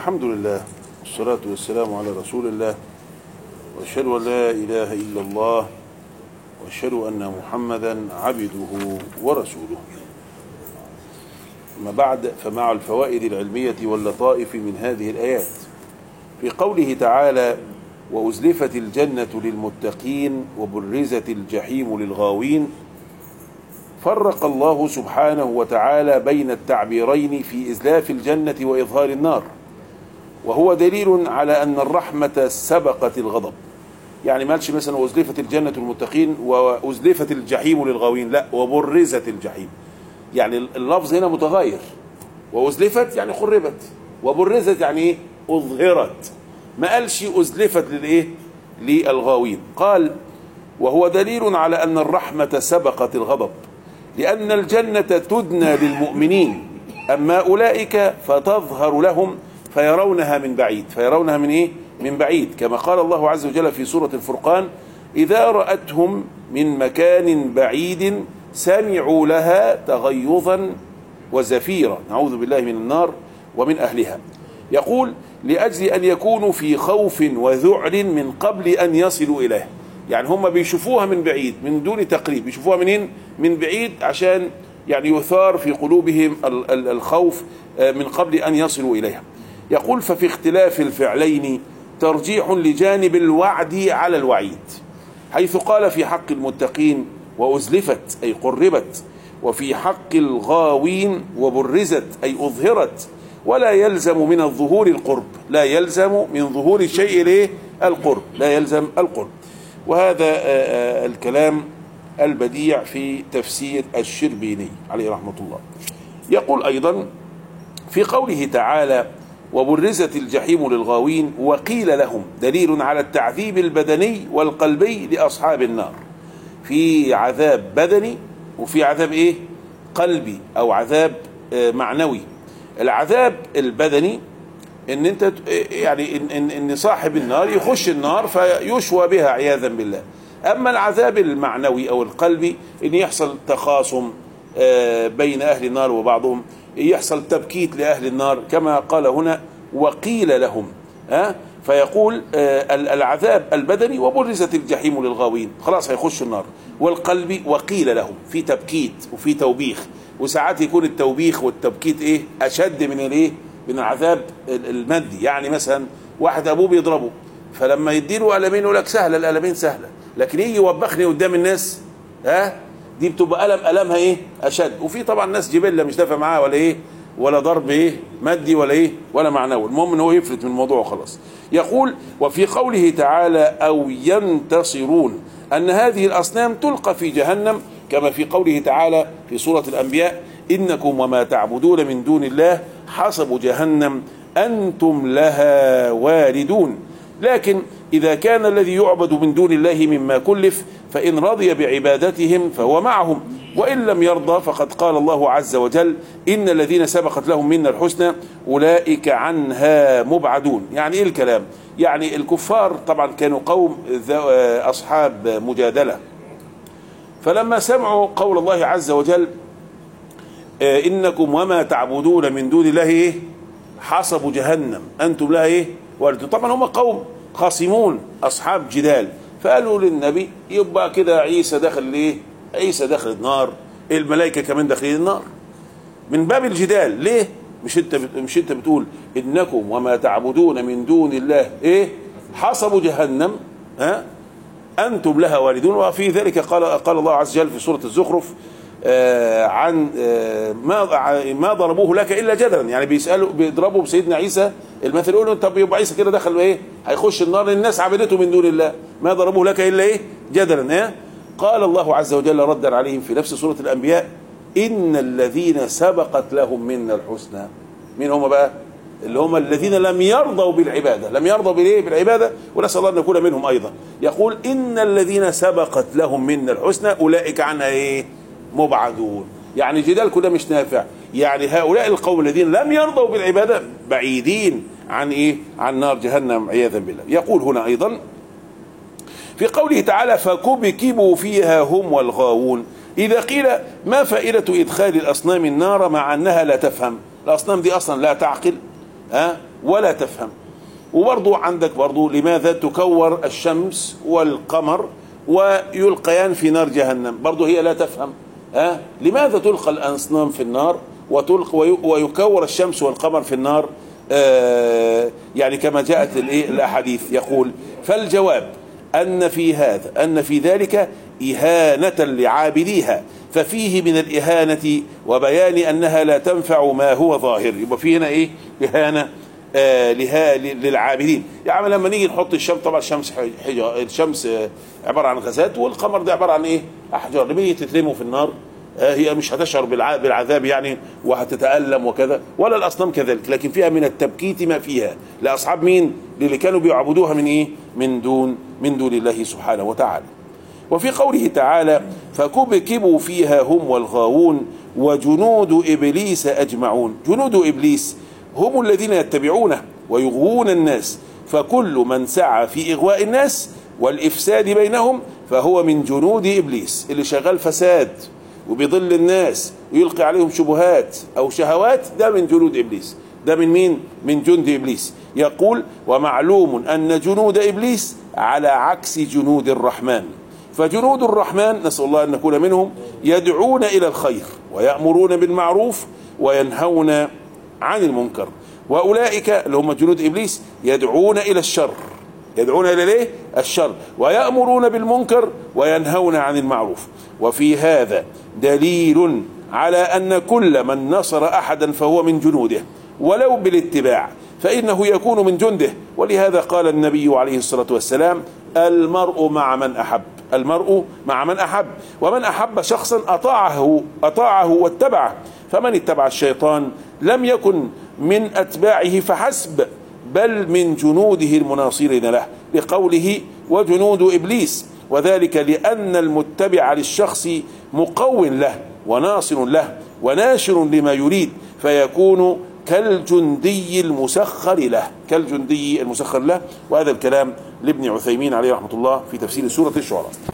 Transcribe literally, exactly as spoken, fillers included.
الحمد لله والصلاة والسلام على رسول الله، وأشهد أن لا إله إلا الله، وأشهد أن محمدا عبده ورسوله. أما بعد، فمع الفوائد العلمية واللطائف من هذه الآيات في قوله تعالى: وأزلفت الجنة للمتقين وبرزت الجحيم للغاوين، فرق الله سبحانه وتعالى بين التعبيرين في إزلاف الجنة وإظهار النار، وهو دليل على أن الرحمة سبقت الغضب. يعني ما قالش مثلا وأزلفت الجنة للمتقين وأزلفت الجحيم للغاوين، لا، وبرزت الجحيم. يعني اللفظ هنا متغير، وأزلفت يعني خربت، وبرزت يعني إيه؟ أظهرت. ما قالش أزلفت للإيه؟ للغاوين. قال: وهو دليل على أن الرحمة سبقت الغضب، لأن الجنة تدنى للمؤمنين، أما أولئك فتظهر لهم فيرونها من بعيد. فيرونها من إيه؟ من بعيد، كما قال الله عز وجل في سورة الفرقان: إذا رأتهم من مكان بعيد سمعوا لها تغيظا وزفيرا. نعوذ بالله من النار ومن أهلها. يقول: لأجل أن يكونوا في خوف وذعر من قبل أن يصلوا إليه. يعني هم بيشوفوها من بعيد من دون تقريب، بيشوفوها منين؟ من بعيد، عشان يعني يثار في قلوبهم الخوف من قبل أن يصلوا إليها. يقول: ففي اختلاف الفعلين ترجيح لجانب الوعد على الوعيد، حيث قال في حق المتقين وأزلفت أي قربت، وفي حق الغاوين وبرزت أي أظهرت. ولا يلزم من الظهور القرب، لا يلزم من ظهور الشيء ليه؟ القرب، لا يلزم القرب. وهذا الكلام البديع في تفسير الشربيني عليه رحمة الله. يقول أيضا في قوله تعالى: وبرزت الجحيم للغاوين وقيل لهم، دليل على التعذيب البدني والقلبي لأصحاب النار. في عذاب بدني وفي عذاب إيه؟ قلبي أو عذاب معنوي. العذاب البدني ان انت يعني ان, إن, إن صاحب النار يخش النار فيشوى بها عياذا بالله. اما العذاب المعنوي او القلبي ان يحصل تخاصم بين اهل النار وبعضهم، يحصل تبكيت لاهل النار كما قال هنا: وقيل لهم. ها فيقول العذاب البدني وبرزت الجحيم للغاوين، خلاص هيخش النار. والقلبي وقيل لهم، في تبكيت وفي توبيخ، وساعات يكون التوبيخ والتبكيت ايه؟ اشد من الايه؟ من العذاب المادي. يعني مثلا واحد ابوه بيضربه، فلما يديله قلمين يقول لك سهله، القلمين سهله، لكن يجي يوبخني قدام الناس، ها دي بتبقى قلم قلمها ايه؟ اشد. وفي طبعا ناس جبله مش نافع معاها ولا ايه؟ ولا ضرب ايه؟ مادي ولا ايه؟ ولا معنوي. المهم ان هو يفلت من الموضوع وخلاص. يقول: وفي قوله تعالى: او ينتصرون، ان هذه الاصنام تلقى في جهنم، كما في قوله تعالى في سورة الأنبياء: إنكم وما تعبدون من دون الله حصب جهنم أنتم لها واردون. لكن إذا كان الذي يعبد من دون الله مما كلف، فإن رضي بعبادتهم فهو معهم، وإن لم يرضى فقد قال الله عز وجل: إن الذين سبقت لهم منا الحسنى أولئك عنها مبعدون. يعني إيه الكلام؟ يعني الكفار طبعا كانوا قوم أصحاب مجادلة، فلما سمعوا قول الله عز وجل: إنكم وما تعبدون من دون الله إيه؟ حصب جهنم أنتم لها إيه؟ واردون. طبعا هم قوم خاصمون أصحاب جدال، فقالوا للنبي: يبقى كده عيسى دخل إيه؟ عيسى دخل النار، الملائكة كمان داخلين النار، من باب الجدال. ليه؟ مش انت مش انت بتقول إنكم وما تعبدون من دون الله إيه؟ حصب جهنم ها أنتم لها واردون. وفي ذلك قال قال الله عز وجل في سورة الزخرف آه عن آه ما ما ضربوه لك إلا جدلا. يعني بيسألوا بيضربوا بسيدنا عيسى المثل، يقولوا طب يبقى عيسى كده دخل إيه؟ هيخش النار، الناس عبدته من دون الله، ما ضربوه لك إلا إيه؟ جدلا. إيه؟ قال الله عز وجل ردا عليهم في نفس سورة الأنبياء: إن الذين سبقت لهم منا الحسنى. مين هم بقى؟ اللي هم الذين لم يرضوا بالعبادة، لم يرضوا بالايه؟ بالعبادة، ونسأل الله أن نكون منهم أيضا. يقول: إن الذين سبقت لهم منا الحسنى أولئك عنها ايه؟ مبعدون. يعني جدالكم ده مش نافع. يعني هؤلاء القوم الذين لم يرضوا بالعبادة بعيدين عن ايه؟ عن نار جهنم عياذا بالله. يقول هنا أيضا في قوله تعالى: فكبكبوا فيها هم والغاوون. إذا قيل: ما فائدة إدخال الأصنام النار مع أنها لا تفهم؟ الأصنام دي أصلا لا تعقل، أه؟ ولا تفهم. وبرضو عندك برضو لماذا تكور الشمس والقمر ويلقيان في نار جهنم؟ برضو هي لا تفهم. أه؟ لماذا تلقى الأصنام في النار وتلقى ويكور الشمس والقمر في النار؟ آه يعني كما جاءت الأحاديث. يقول فالجواب أن في هذا أن في ذلك إهانة لعابديها، ففيه من الإهانة وبيان أنها لا تنفع ما هو ظاهر. يبقى فيه هنا إيه؟ إهانة آه لها للعابدين. يعني لما نيجي نحط الشمس، طبعا الشمس حجار، الشمس عبارة عن غازات، والقمر ده عبارة عن إيه؟ أحجار. لما يجي تترموا في النار آه هي مش هتشعر بالعذاب يعني وهتتألم وكذا، ولا الأصنام كذلك، لكن فيها من التبكيت ما فيها لأصحاب مين؟ اللي كانوا بيعبدوها من إيه؟ من دون من دون الله سبحانه وتعالى. وفي قوله تعالى فكبكبوا فيها هم والغاوون وجنود إبليس أجمعون. جنود إبليس هم الذين يتبعونه ويغوون الناس، فكل من سعى في إغواء الناس والإفساد بينهم فهو من جنود إبليس. اللي شغال فساد وبيضل الناس ويلقي عليهم شبهات أو شهوات، ده من جنود إبليس. ده من مين؟ من جند إبليس. يقول ومعلوم أن جنود إبليس على عكس جنود الرحمن. فجنود الرحمن نسأل الله أن نكون منهم يدعون إلى الخير ويأمرون بالمعروف وينهون عن المنكر، وأولئك اللي هم جنود إبليس يدعون إلى الشر. يدعون إلى ليه؟ الشر، ويأمرون بالمنكر وينهون عن المعروف. وفي هذا دليل على أن كل من نصر أحدا فهو من جنوده ولو بالاتباع، فإنه يكون من جنده. ولهذا قال النبي عليه الصلاة والسلام المرء مع من أحب. المرء مع من أحب، ومن أحب شخصا أطاعه أطاعه واتبعه. فمن اتبع الشيطان لم يكن من أتباعه فحسب، بل من جنوده المناصرين له، لقوله وجنود إبليس، وذلك لأن المتبع للشخص مقو له وناصر له وناشر لما يريد، فيكون كالجندي المسخر له كالجندي المسخر له. وهذا الكلام لابن عثيمين عليه رحمة الله في تفسير سورة الشعراء.